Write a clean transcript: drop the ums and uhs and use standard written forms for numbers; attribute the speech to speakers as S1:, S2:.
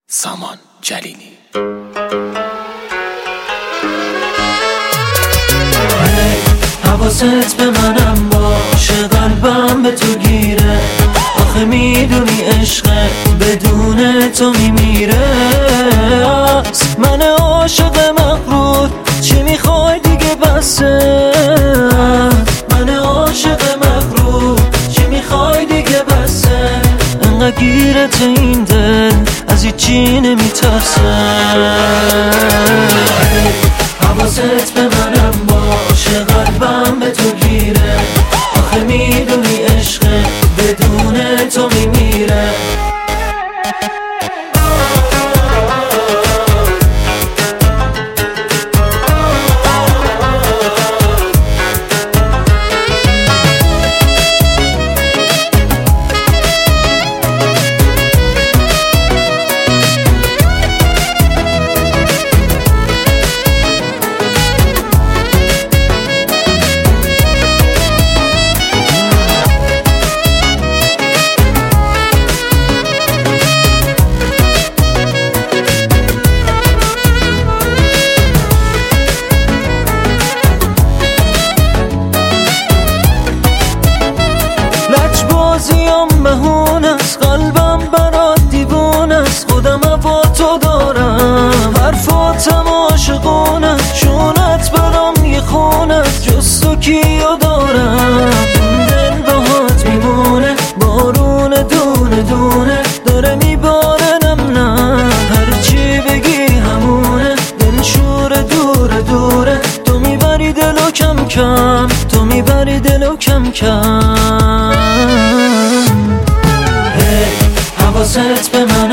S1: سامان جلیلی.
S2: حواست به منم باشه، قلبم به تو گیره. آخه میدونی عشقه بدون تو میمیره. من عاشق مغرور، چی میخوای دیگه بسه. من عاشق مغرور، چی میخوای دیگه بسه. انقدر گیرت این دل از هیچی نمیترسه. حواست به منم باشه، قلبم به تو گیره. آخه میدونی عشقه بدون تو میمیره. لجبازیم مهون است، قلبم برات دیوون است. خودم با تو دارم، حرفاتم عاشقون است. چونت برام یه خون است، جز تو کیو دارم. این دل باهات میمونه، بارون دونه دونه داره میباره. نم هرچی بگی همونه، دل شور دوره دوره. تو میبری دلو کم کم، تو میبری دلو کم کم. حواست به من